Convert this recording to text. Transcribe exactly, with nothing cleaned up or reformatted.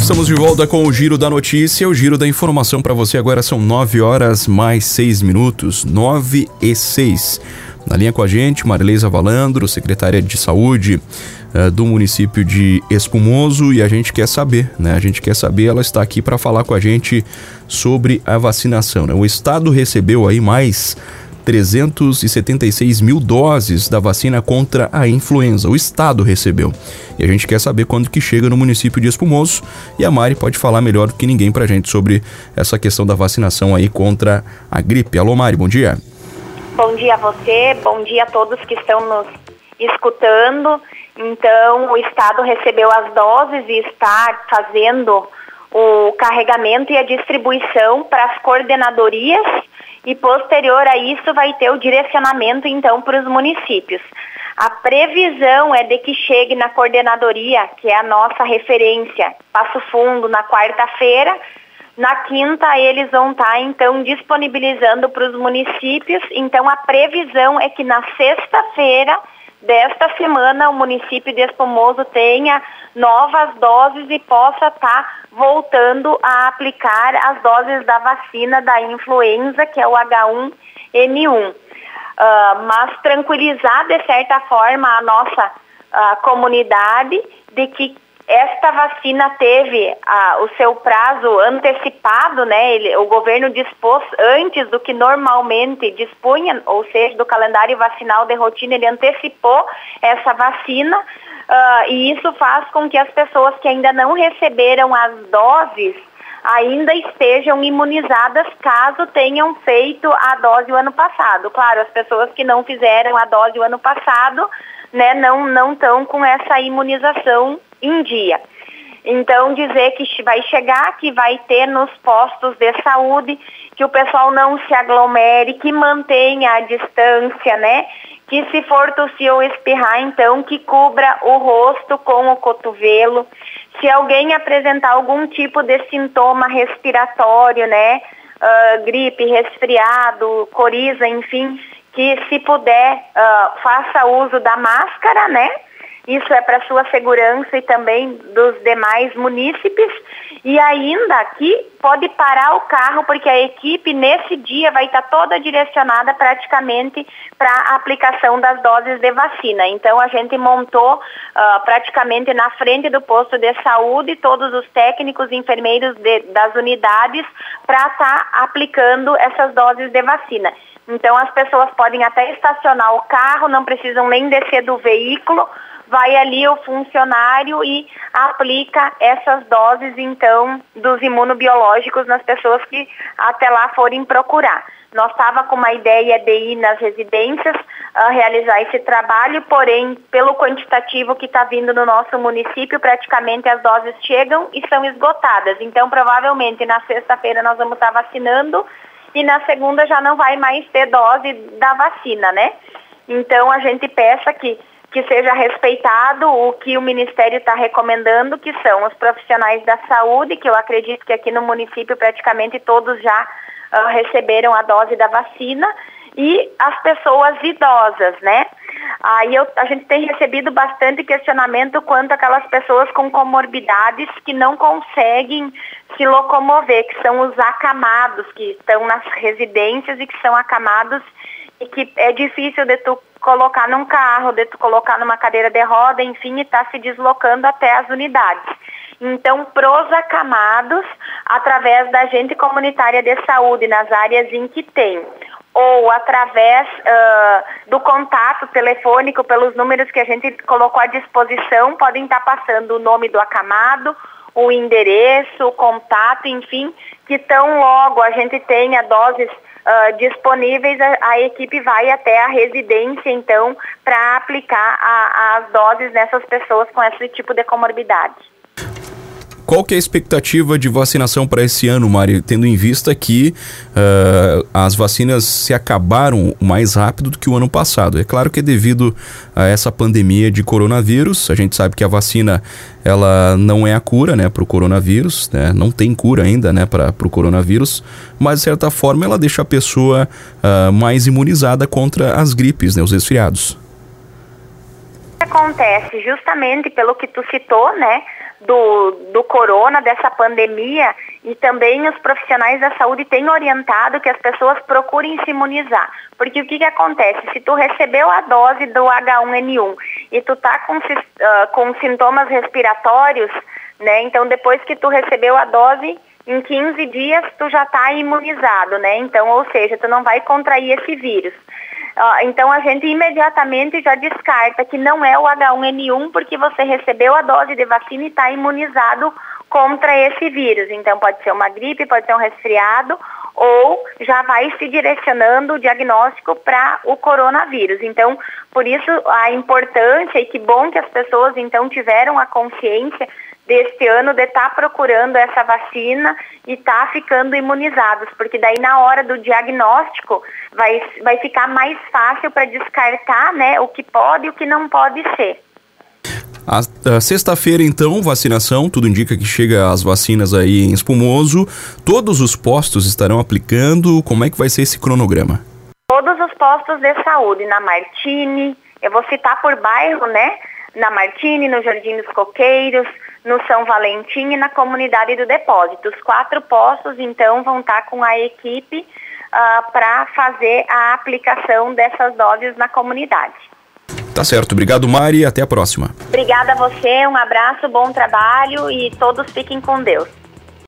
Estamos de volta com o Giro da Notícia, o Giro da Informação para você. Agora são nove horas mais seis minutos, nove e seis. Na linha com a gente, Marileisa Valandro, secretária de Saúde uh, do município de Espumoso, e a gente quer saber, né? A gente quer saber, ela está aqui para falar com a gente sobre a vacinação, né? O estado recebeu aí mais trezentos e setenta e seis mil doses da vacina contra a influenza. O estado recebeu. E a gente quer saber quando que chega no município de Espumoso. E a Mari pode falar melhor do que ninguém pra gente sobre essa questão da vacinação aí contra a gripe. Alô, Mari, bom dia. Bom dia a você, bom dia a todos que estão nos escutando. Então, o estado recebeu as doses e está fazendo o carregamento e a distribuição para as coordenadorias. E posterior a isso vai ter o direcionamento então para os municípios. A previsão é de que chegue na coordenadoria, que é a nossa referência, Passo Fundo, na quarta-feira. Na quinta eles vão estar então disponibilizando para os municípios. Então a previsão é que na sexta-feira desta semana o município de Espumoso tenha novas doses e possa estar voltando a aplicar as doses da vacina da influenza, que é o agá um ene um. Uh, mas tranquilizar de certa forma a nossa uh, comunidade de que esta vacina teve uh, o seu prazo antecipado, né? Ele, o governo dispôs antes do que normalmente dispunha, ou seja, do calendário vacinal de rotina, ele antecipou essa vacina. Uh, e isso faz com que as pessoas que ainda não receberam as doses ainda estejam imunizadas caso tenham feito a dose o ano passado. Claro, as pessoas que não fizeram a dose o ano passado, né, não não estão com essa imunização em dia. Então, dizer que vai chegar, que vai ter nos postos de saúde, que o pessoal não se aglomere, que mantenha a distância, né? Que se for tossir ou espirrar, então, que cubra o rosto com o cotovelo. Se alguém apresentar algum tipo de sintoma respiratório, né? Uh, gripe, resfriado, coriza, enfim, que se puder, uh, faça uso da máscara, né? Isso é para sua segurança e também dos demais munícipes. E ainda aqui pode parar o carro, porque a equipe nesse dia vai estar toda direcionada praticamente para a aplicação das doses de vacina. Então a gente montou uh, praticamente na frente do posto de saúde todos os técnicos e enfermeiros de, das unidades para estar aplicando essas doses de vacina. Então as pessoas podem até estacionar o carro, não precisam nem descer do veículo. Vai ali o funcionário e aplica essas doses, então, dos imunobiológicos nas pessoas que até lá forem procurar. Nós estávamos com uma ideia de ir nas residências, uh, realizar esse trabalho, porém, pelo quantitativo que está vindo no nosso município, praticamente as doses chegam e são esgotadas. Então, provavelmente, na sexta-feira nós vamos estar vacinando e na segunda já não vai mais ter dose da vacina, né? Então, a gente peça que que seja respeitado o que o Ministério está recomendando, que são os profissionais da saúde, que eu acredito que aqui no município praticamente todos já uh, receberam a dose da vacina, e as pessoas idosas, né? Aí eu, a gente tem recebido bastante questionamento quanto àquelas pessoas com comorbidades que não conseguem se locomover, que são os acamados, que estão nas residências e que são acamados e que é difícil de tu colocar num carro, de tu colocar numa cadeira de roda, enfim, e estar tá se deslocando até as unidades. Então, pros acamados, através da agente comunitária de saúde, nas áreas em que tem, ou através uh, do contato telefônico, pelos números que a gente colocou à disposição, podem estar tá passando o nome do acamado, o endereço, o contato, enfim, que tão logo a gente tenha doses Uh, disponíveis, a, a equipe vai até a residência, então, para aplicar a, as doses nessas pessoas com esse tipo de comorbidade. Qual que é a expectativa de vacinação para esse ano, Mari, tendo em vista que uh, as vacinas se acabaram mais rápido do que o ano passado? É claro que é devido a essa pandemia de coronavírus. A gente sabe que a vacina ela não é a cura, né, para o coronavírus, né? Não tem cura ainda, né, para o coronavírus, mas de certa forma ela deixa a pessoa uh, mais imunizada contra as gripes, né, os resfriados. Acontece justamente pelo que tu citou, né? do, do corona, dessa pandemia, e também os profissionais da saúde têm orientado que as pessoas procurem se imunizar. Porque o que, que acontece? Se tu recebeu a dose do H um N um e tu tá com, uh, com sintomas respiratórios, né? Então depois que tu recebeu a dose, em quinze dias tu já está imunizado, né? Então, ou seja, tu não vai contrair esse vírus. Uh, então a gente imediatamente já descarta que não é o H um N um porque você recebeu a dose de vacina e está imunizado contra esse vírus. Então pode ser uma gripe, pode ser um resfriado, ou já vai se direcionando o diagnóstico para o coronavírus. Então, por isso a importância, e que bom que as pessoas então tiveram a consciência deste ano de estar tá procurando essa vacina e estar tá ficando imunizados, porque daí na hora do diagnóstico vai, vai ficar mais fácil para descartar, né, o que pode e o que não pode ser. A, a sexta-feira, então, vacinação, tudo indica que chega as vacinas aí em Espumoso. Todos os postos estarão aplicando. Como é que vai ser esse cronograma? Todos os postos de saúde, na Martini, eu vou citar por bairro, né? Na Martini, no Jardim dos Coqueiros, no São Valentim e na Comunidade do Depósito. Os quatro postos, então, vão estar com a equipe uh, para fazer a aplicação dessas doses na comunidade. Tá certo. Obrigado, Mari. Até a próxima. Obrigada a você. Um abraço, bom trabalho e todos fiquem com Deus.